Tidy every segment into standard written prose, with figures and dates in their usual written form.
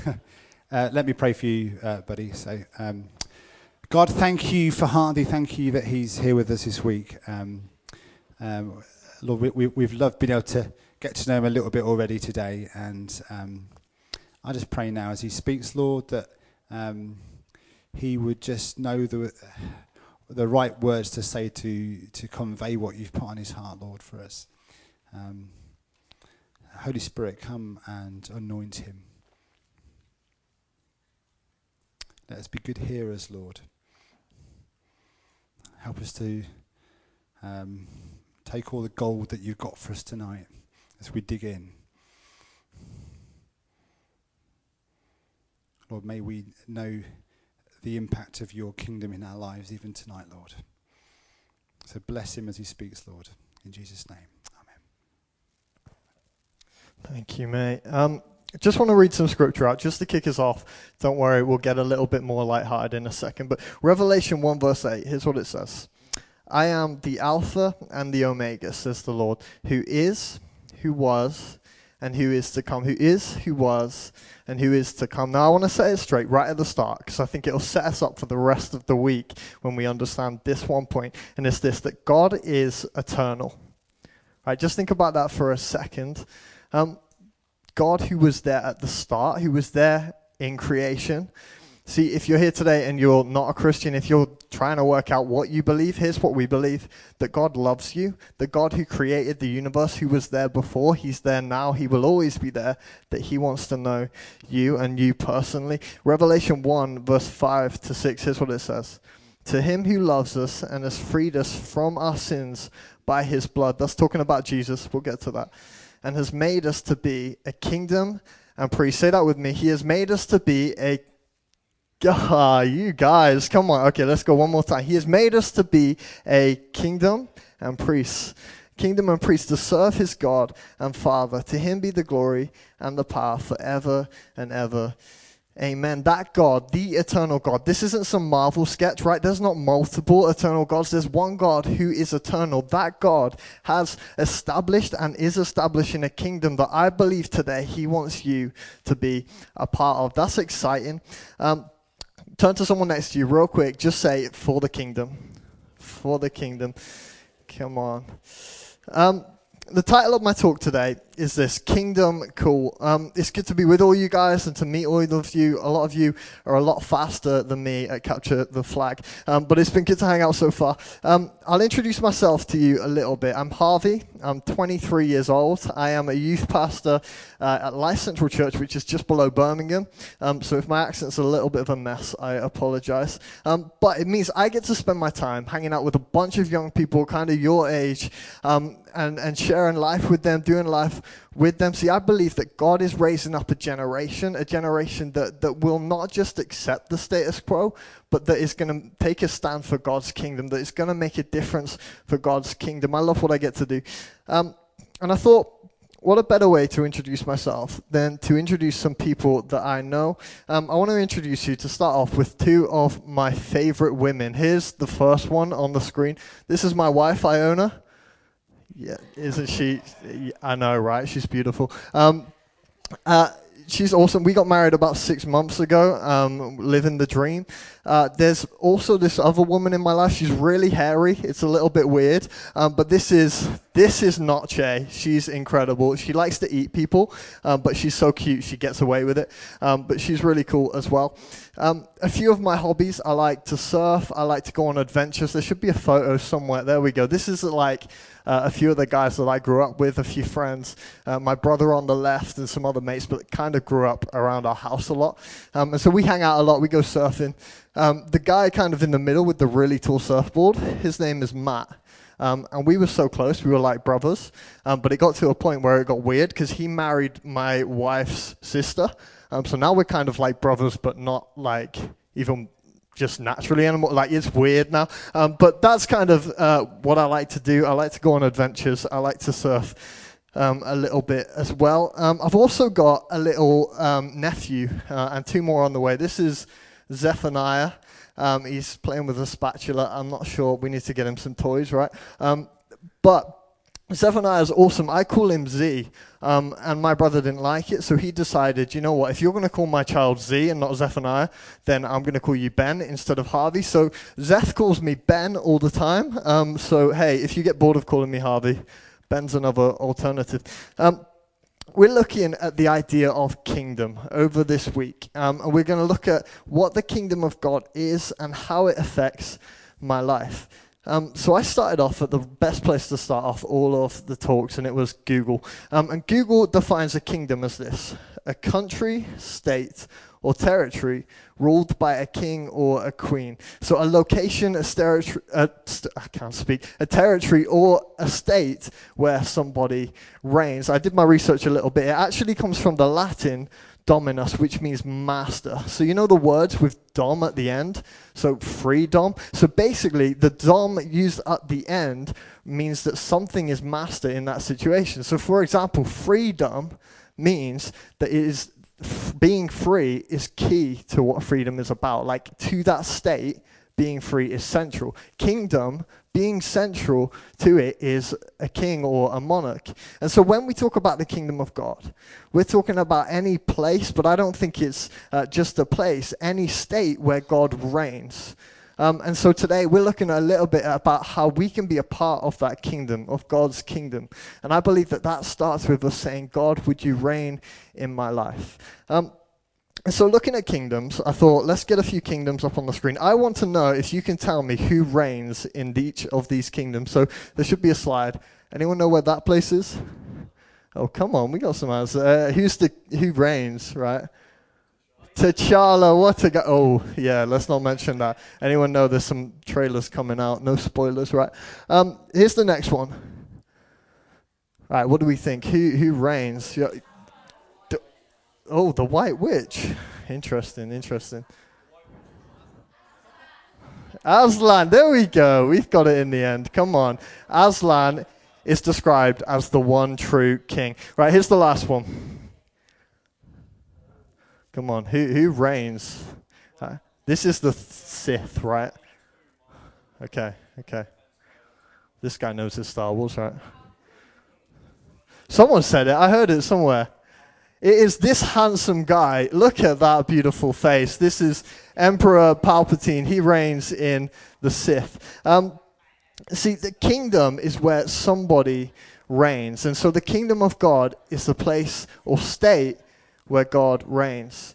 Let me pray for you, buddy. God, thank you for Hardy. Thank you that he's here with us this week. Lord, we've loved being able to get to know him a little bit already today. And I just pray now as he speaks, Lord, that he would just know the right words to say to convey what you've put on his heart, Lord, for us. Holy Spirit, come and anoint him. Let us be good hearers, Lord. Help us to take all the gold that you've got for us tonight as we dig in. Lord, may we know the impact of your kingdom in our lives even tonight, Lord. So bless him as he speaks, Lord. In Jesus' name, amen. Thank you, mate. Just want to read some scripture out just to kick us off. Don't worry, we'll get a little bit more lighthearted in a second. But Revelation 1 verse 8, here's what it says. I am the Alpha and the Omega, says the Lord, who is, who was, and who is to come. Who is, who was, and who is to come. Now I want to set it straight right at the start, because I think it'll set us up for the rest of the week when we understand this one point. And it's this, that God is eternal. Right, just think about that for a second. God who was there at the start, who was there in creation. See, if you're here today and you're not a Christian, if you're trying to work out what you believe, here's what we believe. That God loves you. The God who created the universe, who was there before, he's there now, he will always be there. That he wants to know you and you personally. Revelation 1 verse 5 to 6, here's what it says. To him who loves us and has freed us from our sins by his blood. That's talking about Jesus. We'll get to that. And has made us to be a kingdom and priest. Say that with me. He has made us to be a... you guys, come on. Okay, let's go one more time. He has made us to be a kingdom and priests. Kingdom and priests to serve his God and Father. To him be the glory and the power forever and ever. Amen. That God, the eternal God. This isn't some Marvel sketch, right? There's not multiple eternal gods. There's one God who is eternal. That God has established and is establishing a kingdom that I believe today he wants you to be a part of. That's exciting. Turn to someone next to you real quick. Just say, for the kingdom. For the kingdom. Come on. The title of my talk today is this, Kingdom Cool. It's good to be with all you guys and to meet all of you. A lot of you are a lot faster than me at Capture the Flag, but it's been good to hang out so far. I'll introduce myself to you a little bit. I'm Harvey. I'm 23 years old. I am a youth pastor at Life Central Church, which is just below Birmingham. So if my accent's a little bit of a mess, I apologize. But it means I get to spend my time hanging out with a bunch of young people kind of your age, and sharing life with them, doing life with them. See, I believe that God is raising up a generation that will not just accept the status quo, but that is going to take a stand for God's kingdom, that is going to make a difference for God's kingdom. I love what I get to do. And I thought, what a better way to introduce myself than to introduce some people that I know. I want to introduce you, to start off, with two of my favorite women. Here's the first one on the screen. This is my wife, Iona. Yeah, isn't she? I know, right? She's beautiful. She's awesome. We got married about 6 months ago, living the dream. There's also this other woman in my life. She's really hairy. It's a little bit weird, but this is Noche. She's incredible. She likes to eat people, but she's so cute. She gets away with it, but she's really cool as well. A few of my hobbies, I like to surf. I like to go on adventures. There should be a photo somewhere. There we go. This is like a few of the guys that I grew up with, a few friends, my brother on the left and some other mates, but kind of grew up around our house a lot. And so we hang out a lot. We go surfing. The guy kind of in the middle with the really tall surfboard, his name is Matt. And we were so close, we were like brothers. But it got to a point where it got weird because he married my wife's sister. So now we're kind of like brothers, but not like even just naturally anymore. Like, it's weird now. But that's kind of what I like to do. I like to go on adventures. I like to surf a little bit as well. I've also got a little nephew and two more on the way. This is Zephaniah. He's playing with a spatula. I'm not sure. We need to get him some toys, right? But Zephaniah is awesome. I call him Z, and my brother didn't like it, so he decided, you know what, if you're going to call my child Z and not Zephaniah, then I'm going to call you Ben instead of Harvey. So Zeth calls me Ben all the time. So hey, if you get bored of calling me Harvey, Ben's another alternative. We're looking at the idea of kingdom over this week, and we're going to look at what the kingdom of God is and how it affects my life. So I started off at the best place to start off all of the talks, and it was Google. And Google defines a kingdom as this: a country, state, or territory ruled by a king or a queen. So a location, a territory or a state where somebody reigns. I did my research a little bit. It actually comes from the Latin dominus, which means master. So you know the words with dom at the end? So freedom. So basically the dom used at the end means that something is master in that situation. So for example, freedom means that it is being free is key to what freedom is about. Like, to that state, being free is central. Kingdom, being central to it, is a king or a monarch. And so when we talk about the kingdom of God, we're talking about any place, but I don't think it's just a place, any state where God reigns. And so today we're looking a little bit about how we can be a part of that kingdom, of God's kingdom. And I believe that that starts with us saying, God, would you reign in my life? And so looking at kingdoms, I thought, let's get a few kingdoms up on the screen. I want to know if you can tell me who reigns in each of these kingdoms. So there should be a slide. Anyone know where that place is? Oh, come on, we got some answers. Who reigns, right? T'Challa, what a guy. Oh, yeah, let's not mention that. Anyone know there's some trailers coming out? No spoilers, right? Here's the next one. All right, what do we think? Who reigns? Oh, the White Witch. Interesting. Aslan, there we go. We've got it in the end. Come on. Aslan is described as the one true king. Right, here's the last one. Come on, who reigns? This is the Sith, right? Okay. This guy knows his Star Wars, right? Someone said it. I heard it somewhere. It is this handsome guy. Look at that beautiful face. This is Emperor Palpatine. He reigns in the Sith. See, the kingdom is where somebody reigns. And so the kingdom of God is the place or state where God reigns.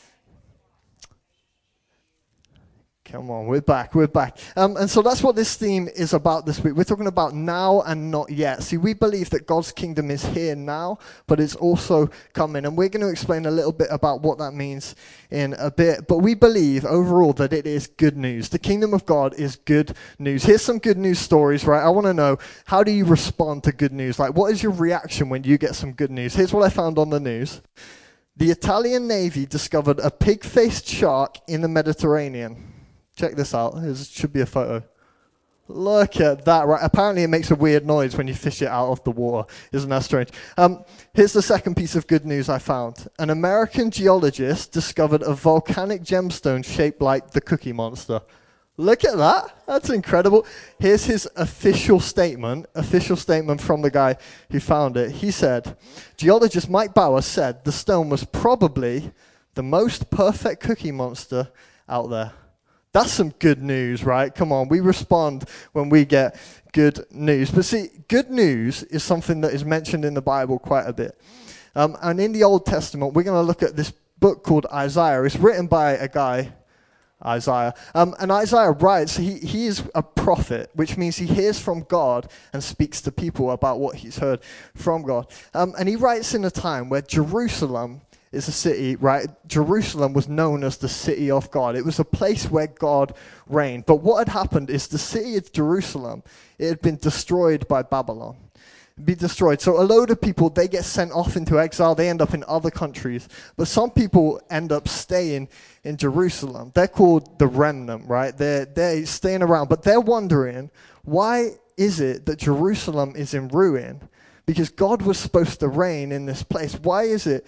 Come on, we're back. And so that's what this theme is about this week. We're talking about now and not yet. See, we believe that God's kingdom is here now, but it's also coming. And we're going to explain a little bit about what that means in a bit. But we believe overall that it is good news. The kingdom of God is good news. Here's some good news stories, right? I want to know, how do you respond to good news? Like, what is your reaction when you get some good news? Here's what I found on the news. The Italian Navy discovered a pig-faced shark in the Mediterranean. Check this out. There should be a photo. Look at that. Right. Apparently it makes a weird noise when you fish it out of the water. Isn't that strange? Here's the second piece of good news I found. An American geologist discovered a volcanic gemstone shaped like the Cookie Monster. Look at that. That's incredible. Here's his official statement from the guy who found it. He said, geologist Mike Bauer said the stone was probably the most perfect Cookie Monster out there. That's some good news, right? Come on, we respond when we get good news. But see, good news is something that is mentioned in the Bible quite a bit. And in the Old Testament, we're going to look at this book called Isaiah. It's written by a guy, Isaiah. And Isaiah writes, he is a prophet, which means he hears from God and speaks to people about what he's heard from God. And he writes in a time where Jerusalem is a city, right? Jerusalem was known as the city of God. It was a place where God reigned. But what had happened is the city of Jerusalem, it had been destroyed by Babylon. Be destroyed. So a load of people, they get sent off into exile. They end up in other countries. But some people end up staying in Jerusalem. They're called the remnant, right? They're staying around. But they're wondering, why is it that Jerusalem is in ruin? Because God was supposed to reign in this place. Why is it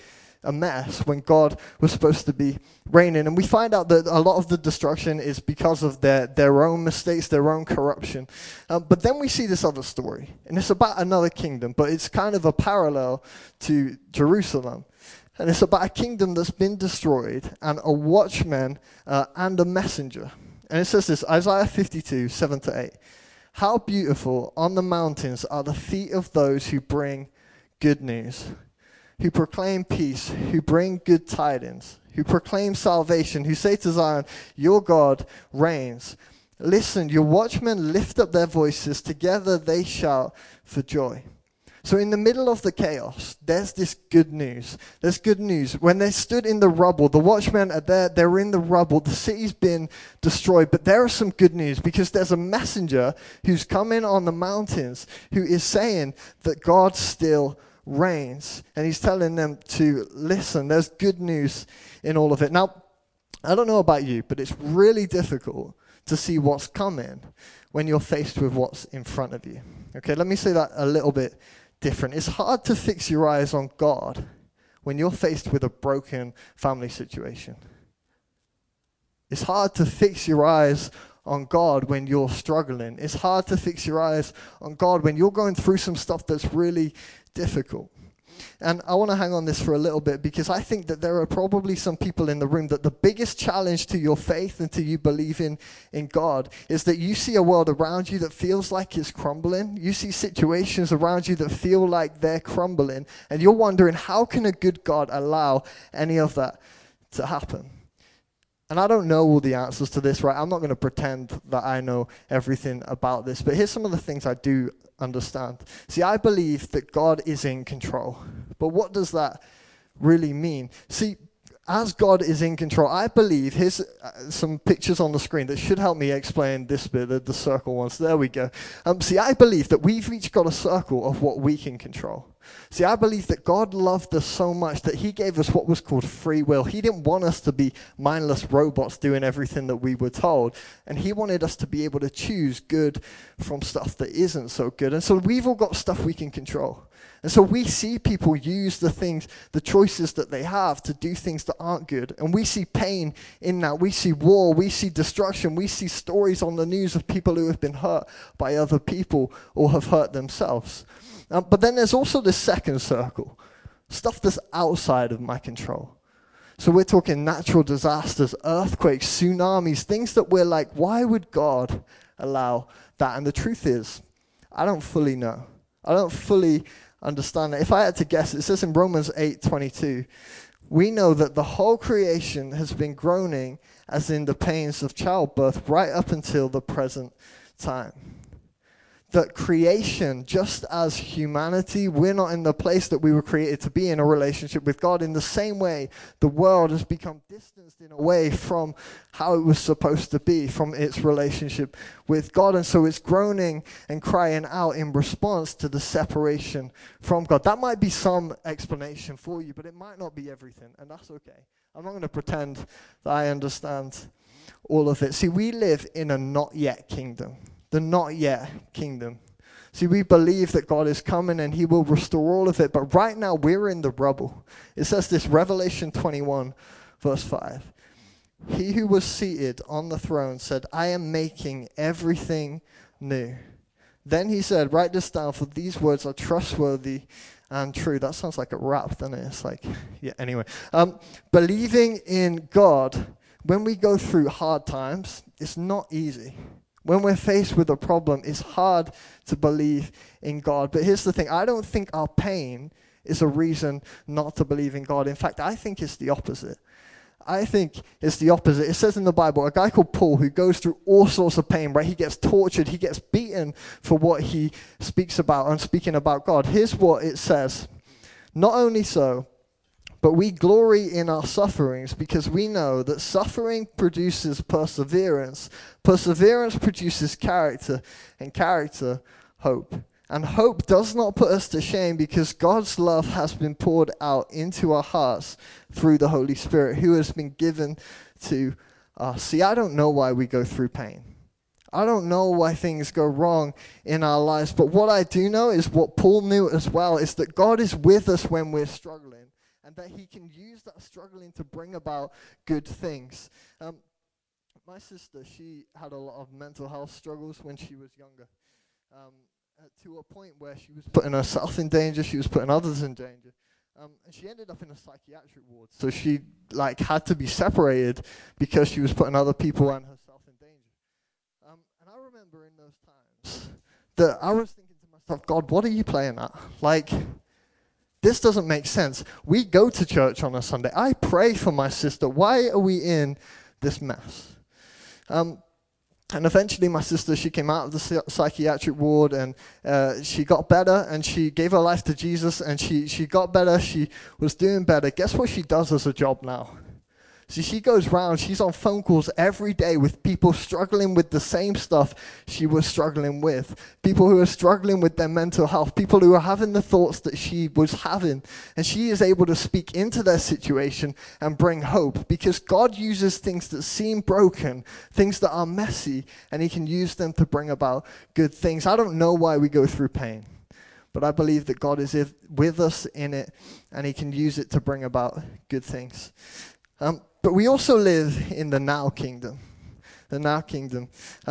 a mess when God was supposed to be reigning. And we find out that a lot of the destruction is because of their own mistakes, their own corruption. But then we see this other story, and it's about another kingdom, but it's kind of a parallel to Jerusalem. And it's about a kingdom that's been destroyed, and a watchman and a messenger. And it says this, Isaiah 52, 7-8. How beautiful on the mountains are the feet of those who bring good news, who proclaim peace, who bring good tidings, who proclaim salvation, who say to Zion, your God reigns. Listen, your watchmen lift up their voices, together they shout for joy. So in the middle of the chaos, there's this good news. There's good news. When they stood in the rubble, the watchmen are there, they're in the rubble, the city's been destroyed, but there is some good news because there's a messenger who's coming on the mountains who is saying that God still reigns, and he's telling them to listen. There's good news in all of it. Now, I don't know about you, but it's really difficult to see what's coming when you're faced with what's in front of you. Okay, let me say that a little bit different. It's hard to fix your eyes on God when you're faced with a broken family situation. It's hard to fix your eyes on God when you're struggling. It's hard to fix your eyes on God when you're going through some stuff that's really difficult. And I want to hang on this for a little bit because I think that there are probably some people in the room that the biggest challenge to your faith and to you believing in God is that you see a world around you that feels like it's crumbling. You see situations around you that feel like they're crumbling. And you're wondering, how can a good God allow any of that to happen? And I don't know all the answers to this, right? I'm not going to pretend that I know everything about this. But here's some of the things I do understand. See, I believe that God is in control. But what does that really mean? See, as God is in control, I believe, here's some pictures on the screen that should help me explain this bit, the circle ones. There we go. See, I believe that we've each got a circle of what we can control. See, I believe that God loved us so much that he gave us what was called free will. He didn't want us to be mindless robots doing everything that we were told. And he wanted us to be able to choose good from stuff that isn't so good. And so we've all got stuff we can control. And so we see people use the choices that they have to do things that aren't good. And we see pain in that. We see war. We see destruction. We see stories on the news of people who have been hurt by other people or have hurt themselves. But then there's also this second circle, stuff that's outside of my control. So we're talking natural disasters, earthquakes, tsunamis, things that we're like, why would God allow that? And the truth is, I don't fully know. I don't fully understand it. If I had to guess, it says in Romans 8:22, we know that the whole creation has been groaning as in the pains of childbirth right up until the present time. That creation, just as humanity, we're not in the place that we were created to be in a relationship with God. In the same way, the world has become distanced in a way from how it was supposed to be, from its relationship with God. And so it's groaning and crying out in response to the separation from God. That might be some explanation for you, but it might not be everything, and that's okay. I'm not going to pretend that I understand all of it. See, we live in a not yet kingdom. The not yet kingdom. See, we believe that God is coming and he will restore all of it. But right now, we're in the rubble. It says this, Revelation 21, verse 5. He who was seated on the throne said, I am making everything new. Then he said, write this down, for these words are trustworthy and true. That sounds like a rap, doesn't it? It's like, yeah, anyway. Believing in God, when we go through hard times, it's not easy. When we're faced with a problem, it's hard to believe in God. But here's the thing. I don't think our pain is a reason not to believe in God. In fact, I think it's the opposite. I think it's the opposite. It says in the Bible, a guy called Paul who goes through all sorts of pain, right? He gets tortured. He gets beaten for what he speaks about and speaking about God. Here's what it says. Not only so, but we glory in our sufferings because we know that suffering produces perseverance. Perseverance produces character, and character, hope. And hope does not put us to shame because God's love has been poured out into our hearts through the Holy Spirit who has been given to us. See, I don't know why we go through pain. I don't know why things go wrong in our lives. But what I do know is what Paul knew as well, is that God is with us when we're struggling. and that he can use that struggling to bring about good things. My sister, she had a lot of mental health struggles when she was younger, to a point where she was putting herself in danger, she was putting others in danger. And she ended up in a psychiatric ward. So she had to be separated because she was putting other people and herself in danger. And I remember in those times that I was thinking to myself, God, what are you playing at? This doesn't make sense. We go to church on a Sunday. I pray for my sister. Why are we in this mess? And eventually my sister, she came out of the psychiatric ward, and she got better, and she gave her life to Jesus, and she got better. She was doing better. Guess what she does as a job now? See, she goes round, she's on phone calls every day with people struggling with the same stuff she was struggling with. People who are struggling with their mental health, people who are having the thoughts that she was having. And she is able to speak into their situation and bring hope, because God uses things that seem broken, things that are messy, and he can use them to bring about good things. I don't know why we go through pain, but I believe that God is with us in it, and he can use it to bring about good things. But we also live in the now kingdom. The now kingdom.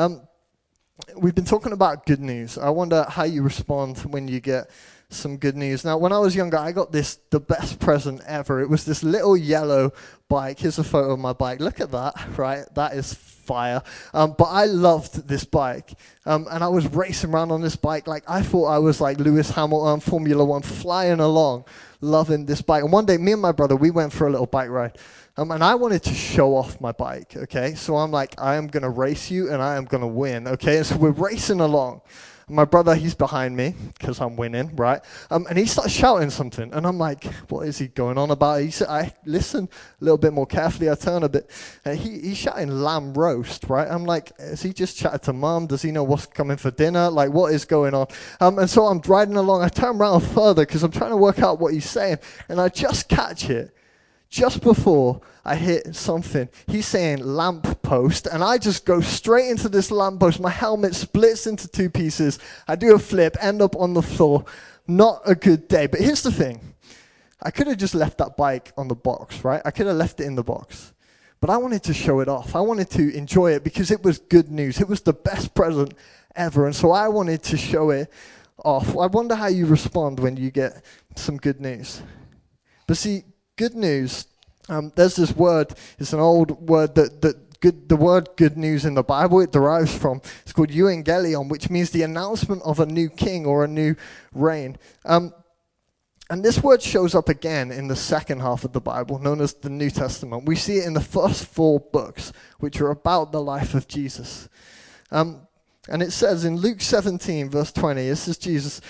We've been talking about good news. I wonder how you respond when you get some good news. Now, when I was younger, I got the best present ever. It was this little yellow bike. Here's a photo of my bike. Look at that, right? That is fire. But I loved this bike. And I was racing around on this bike. I thought I was like Lewis Hamilton, Formula One, flying along, loving this bike. And one day, me and my brother, we went for a little bike ride. And I wanted to show off my bike, okay? So I'm like, I am going to race you, and I am going to win, okay? And so we're racing along. My brother, he's behind me, because I'm winning, right? And he starts shouting something, and I'm like, what is he going on about? I listen a little bit more carefully, I turn a bit, and he's shouting lamb roast, right? I'm like, has he just chatted to mum? Does he know what's coming for dinner? What is going on? And so I'm riding along, I turn around further, because I'm trying to work out what he's saying, and I just catch it. Just before I hit something, he's saying lamp post, and I just go straight into this lamp post. My helmet splits into two pieces. I do a flip, end up on the floor. Not a good day. But here's the thing. I could have just left that bike on the box, right? I could have left it in the box. But I wanted to show it off. I wanted to enjoy it because it was good news. It was the best present ever. And so I wanted to show it off. I wonder how you respond when you get some good news. But see, good news, there's this word, it's an old word the word good news in the Bible, it derives from, it's called euangelion, which means the announcement of a new king or a new reign. And this word shows up again in the second half of the Bible, known as the New Testament. We see it in the first 4 books, which are about the life of Jesus. And it says in Luke 17, verse 20, this is Jesus,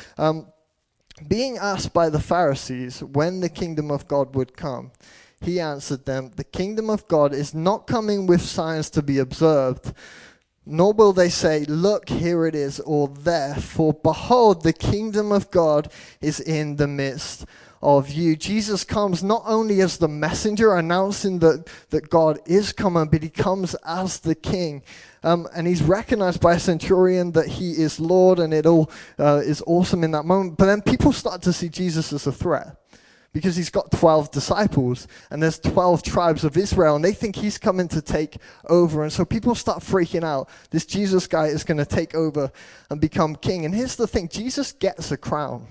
being asked by the Pharisees when the kingdom of God would come, he answered them, the kingdom of God is not coming with signs to be observed, nor will they say, look, here it is, or there, for behold, the kingdom of God is in the midst of you. Jesus comes not only as the messenger announcing that God is coming, but he comes as the king. And he's recognized by a centurion that he is Lord, and it all is awesome in that moment. But then people start to see Jesus as a threat, because he's got 12 disciples, and there's 12 tribes of Israel, and they think he's coming to take over. And so people start freaking out. This Jesus guy is going to take over and become king. And here's the thing, Jesus gets a crown,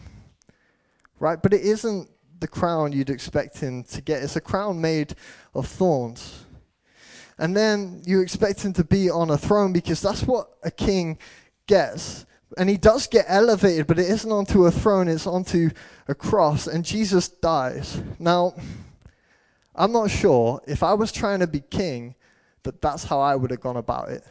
right? But it isn't the crown you'd expect him to get. It's a crown made of thorns. And then you expect him to be on a throne, because that's what a king gets. And he does get elevated, but it isn't onto a throne, it's onto a cross. And Jesus dies. Now, I'm not sure if I was trying to be king, that's how I would have gone about it.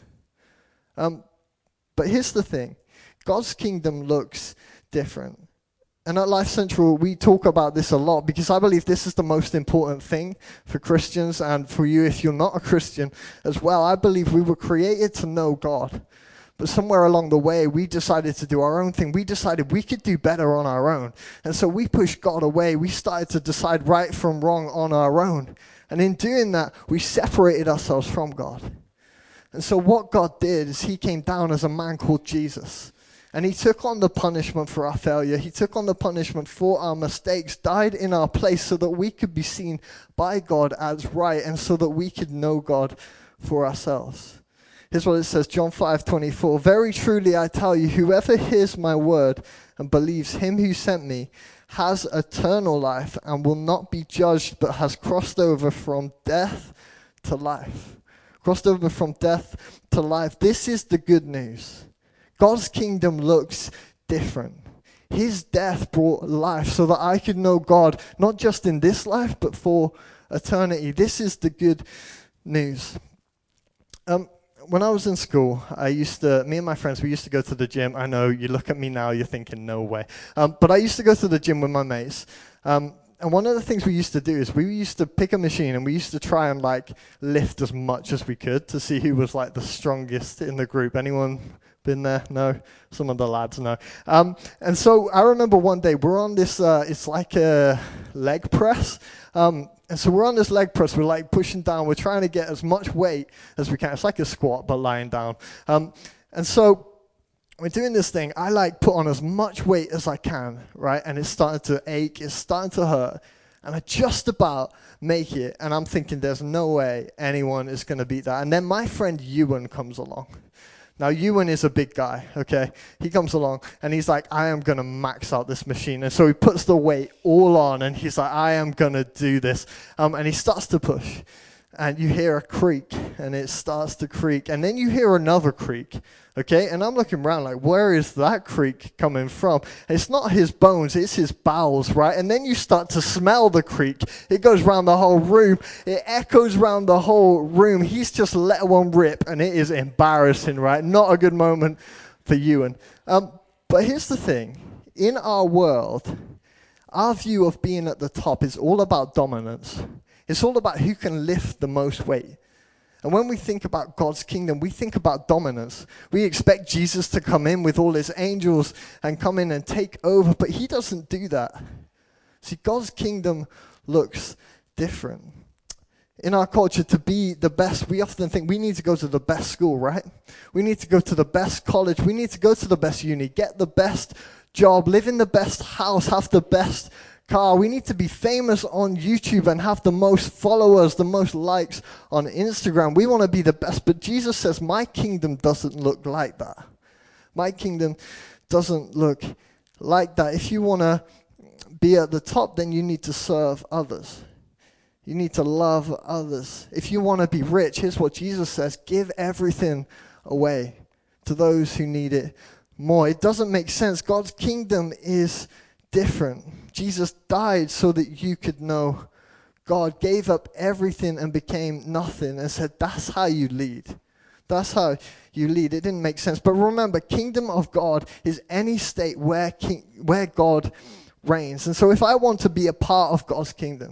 But here's the thing. God's kingdom looks different. And at Life Central, we talk about this a lot, because I believe this is the most important thing for Christians, and for you if you're not a Christian as well. I believe we were created to know God. But somewhere along the way, we decided to do our own thing. We decided we could do better on our own. And so we pushed God away. We started to decide right from wrong on our own. And in doing that, we separated ourselves from God. And so what God did is he came down as a man called Jesus. And he took on the punishment for our failure. He took on the punishment for our mistakes, died in our place so that we could be seen by God as right and so that we could know God for ourselves. Here's what it says, John 5:24. Very truly I tell you, whoever hears my word and believes him who sent me has eternal life and will not be judged, but has crossed over from death to life. Crossed over from death to life. This is the good news. God's kingdom looks different. His death brought life so that I could know God, not just in this life, but for eternity. This is the good news. When I was in school, me and my friends, we used to go to the gym. I know you look at me now, you're thinking, no way. But I used to go to the gym with my mates. And one of the things we used to do is we used to pick a machine and we used to try and lift as much as we could to see who was the strongest in the group. Anyone been there? No? Some of the lads know. And so I remember one day we're on this, it's like a leg press. And so we're on this leg press, we're pushing down, we're trying to get as much weight as we can. It's like a squat, but lying down. And so we're doing this thing, I put on as much weight as I can, right? And it's starting to ache, it's starting to hurt. And I just about make it, and I'm thinking there's no way anyone is going to beat that. And then my friend Ewan comes along. Now, Ewan is a big guy, okay? He comes along, and he's like, I am going to max out this machine. And so he puts the weight all on, and he's like, I am going to do this. And he starts to push, and you hear a creak, and it starts to creak. And then you hear another creak, okay? And I'm looking around where is that creak coming from? It's not his bones, it's his bowels, right? And then you start to smell the creak. It goes around the whole room. It echoes around the whole room. He's just let one rip, and it is embarrassing, right? Not a good moment for Ewan. But here's the thing. In our world, our view of being at the top is all about dominance. It's all about who can lift the most weight. And when we think about God's kingdom, we think about dominance. We expect Jesus to come in with all his angels and come in and take over, but he doesn't do that. See, God's kingdom looks different. In our culture, to be the best, we often think we need to go to the best school, right? We need to go to the best college. We need to go to the best uni, get the best job, live in the best house, have the best car. We need to be famous on YouTube and have the most followers, the most likes on Instagram. We want to be the best, but Jesus says, my kingdom doesn't look like that. My kingdom doesn't look like that. If you want to be at the top, then you need to serve others. You need to love others. If you want to be rich, here's what Jesus says, give everything away to those who need it more. It doesn't make sense. God's kingdom is different. Jesus died so that you could know God, gave up everything and became nothing and said, that's how you lead. That's how you lead. It didn't make sense. But remember, kingdom of God is any state where God reigns. And so if I want to be a part of God's kingdom,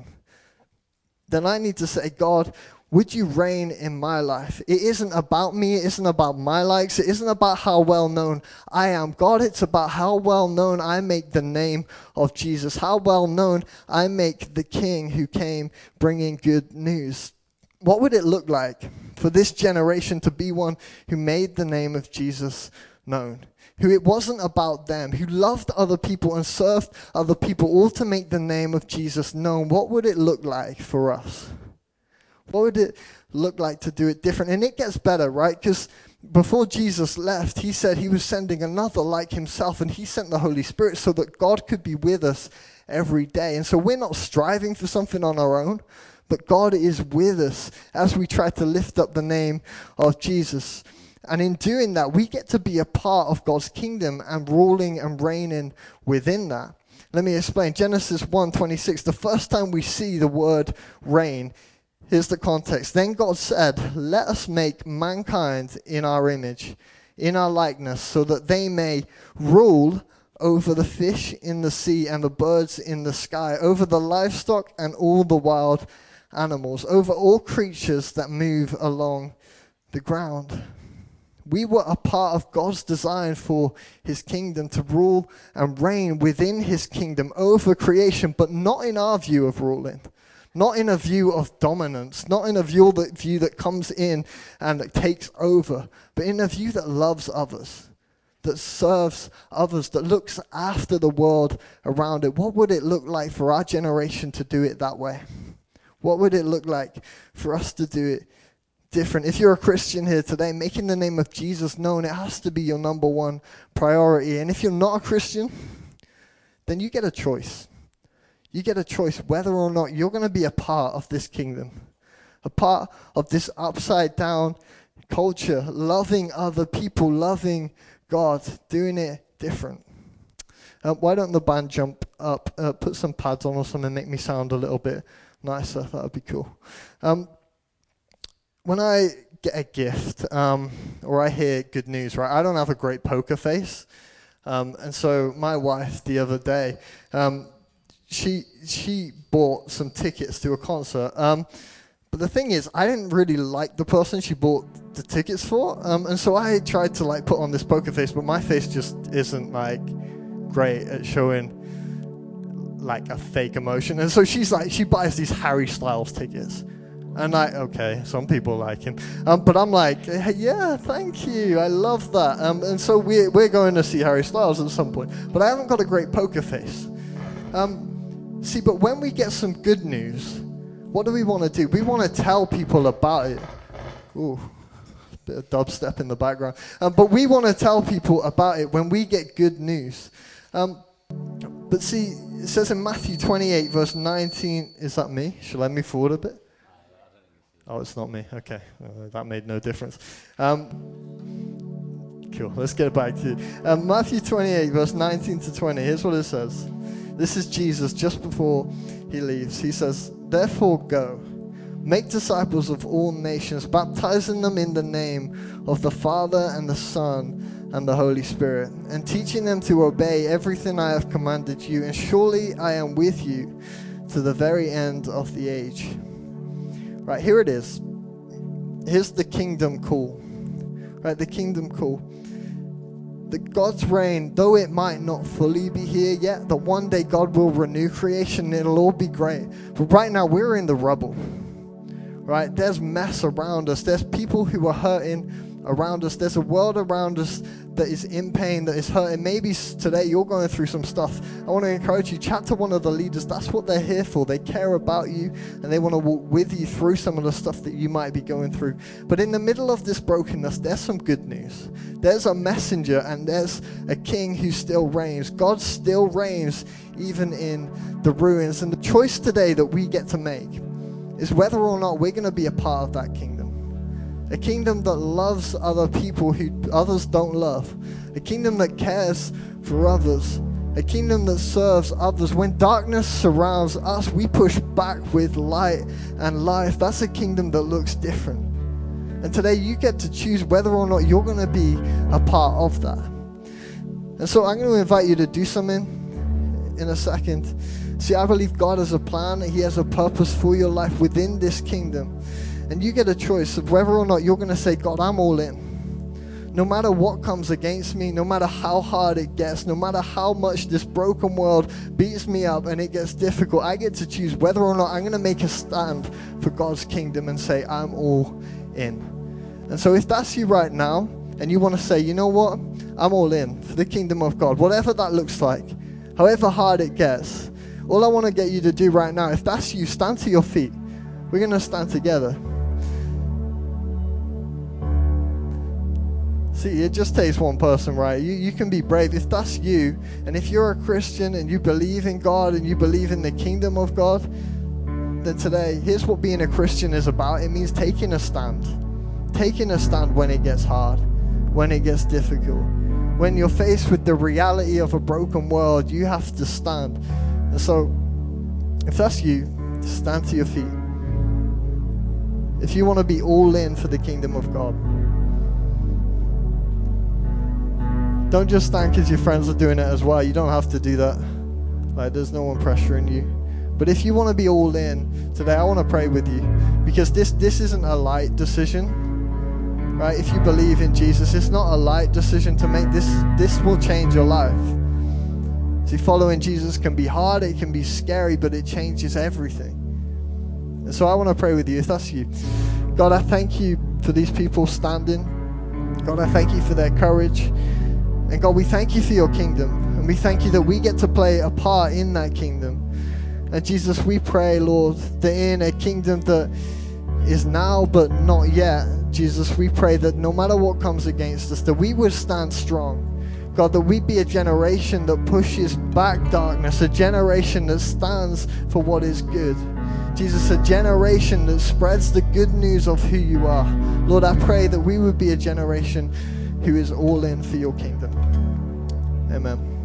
then I need to say, God, would you reign in my life? It isn't about me. It isn't about my likes. It isn't about how well known I am. God, it's about how well known I make the name of Jesus. How well known I make the King who came bringing good news. What would it look like for this generation to be one who made the name of Jesus known? Who it wasn't about them, who loved other people and served other people, all to make the name of Jesus known. What would it look like for us? What would it look like to do it different? And it gets better, right? Because before Jesus left, he said he was sending another like himself, and he sent the Holy Spirit so that God could be with us every day. And so we're not striving for something on our own, but God is with us as we try to lift up the name of Jesus. And in doing that, we get to be a part of God's kingdom and ruling and reigning within that. Let me explain. Genesis 1:26, the first time we see the word reign, here's the context. Then God said, let us make mankind in our image, in our likeness, so that they may rule over the fish in the sea and the birds in the sky, over the livestock and all the wild animals, over all creatures that move along the ground. We were a part of God's design for his kingdom, to rule and reign within his kingdom over creation, but not in our view of ruling. Not in a view of dominance, not in a view that comes in and takes over, but in a view that loves others, that serves others, that looks after the world around it? What would it look like for our generation to do it that way? What would it look like for us to do it different? If you're a Christian here today, making the name of Jesus known, it has to be your number one priority. And if you're not a Christian, then you get a choice. You get a choice whether or not you're going to be a part of this kingdom, a part of this upside down culture, loving other people, loving God, doing it different. Why don't the band jump up, put some pads on or something, make me sound a little bit nicer? That would be cool. When I get a gift or I hear good news, right, I don't have a great poker face. And so my wife the other day, she bought some tickets to a concert. But the thing is, I didn't really like the person she bought the tickets for. And so I tried to like put on this poker face, but my face just isn't like great at showing like a fake emotion. And so she's like, she buys these Harry Styles tickets. And okay, some people like him. But I'm like, hey, yeah, thank you. I love that. And so we're going to see Harry Styles at some point. But I haven't got a great poker face. See, but when we get some good news, what do we want to do? We want to tell people about it. Ooh, a bit of dubstep in the background. But we want to tell people about it when we get good news. But see, it says in Matthew 28, verse 19, is that me? Should I move forward a bit? Oh, it's not me. Okay, that made no difference. Cool, let's get back to Matthew 28, verse 19 to 20. Here's what it says. This is Jesus just before he leaves. He says, "Therefore go, make disciples of all nations, baptizing them in the name of the Father and the Son and the Holy Spirit, and teaching them to obey everything I have commanded you. And surely I am with you to the very end of the age." Right, here it is. Here's the kingdom call. Right, the kingdom call. That God's reign, though it might not fully be here yet, that one day God will renew creation, it'll all be great. But right now, we're in the rubble. Right, there's mess around us. There's people who are hurting around us. There's a world around us that is in pain, that is hurting. Maybe today you're going through some stuff. I want to encourage you, chat to one of the leaders. That's what they're here for. They care about you, and they want to walk with you through some of the stuff that you might be going through. But in the middle of this brokenness, there's some good news. There's a messenger, and there's a king who still reigns. God still reigns even in the ruins. And the choice today that we get to make is whether or not we're going to be a part of that kingdom. A kingdom that loves other people who others don't love. A kingdom that cares for others. A kingdom that serves others. When darkness surrounds us, we push back with light and life. That's a kingdom that looks different. And today you get to choose whether or not you're going to be a part of that. And so I'm going to invite you to do something in a second. See, I believe God has a plan. He has a purpose for your life within this kingdom. And you get a choice of whether or not you're going to say, God, I'm all in. No matter what comes against me, no matter how hard it gets, no matter how much this broken world beats me up and it gets difficult, I get to choose whether or not I'm going to make a stand for God's kingdom and say, I'm all in. And so if that's you right now, and you want to say, you know what, I'm all in for the kingdom of God, whatever that looks like, however hard it gets, all I want to get you to do right now, if that's you, stand to your feet. We're going to stand together. See, it just takes one person, right? You can be brave. If that's you, and if you're a Christian and you believe in God and you believe in the kingdom of God, then today, here's what being a Christian is about. It means taking a stand. Taking a stand when it gets hard, when it gets difficult. When you're faced with the reality of a broken world, you have to stand. And so, if that's you, stand to your feet. If you want to be all in for the kingdom of God, don't just stand because your friends are doing it as well. You don't have to do that. Like, there's no one pressuring you. But if you want to be all in today, I want to pray with you, because this isn't a light decision, right? If you believe in Jesus, it's not a light decision to make. This will change your life. See, following Jesus can be hard, it can be scary, but it changes everything. And so I want to pray with you, if that's you. God, I thank you for these people standing. God, I thank you for their courage. And God, we thank you for your kingdom. And we thank you that we get to play a part in that kingdom. And Jesus, we pray, Lord, that in a kingdom that is now but not yet, Jesus, we pray that no matter what comes against us, that we would stand strong. God, that we be a generation that pushes back darkness, a generation that stands for what is good. Jesus, a generation that spreads the good news of who you are. Lord, I pray that we would be a generation who is all in for your kingdom. Amen.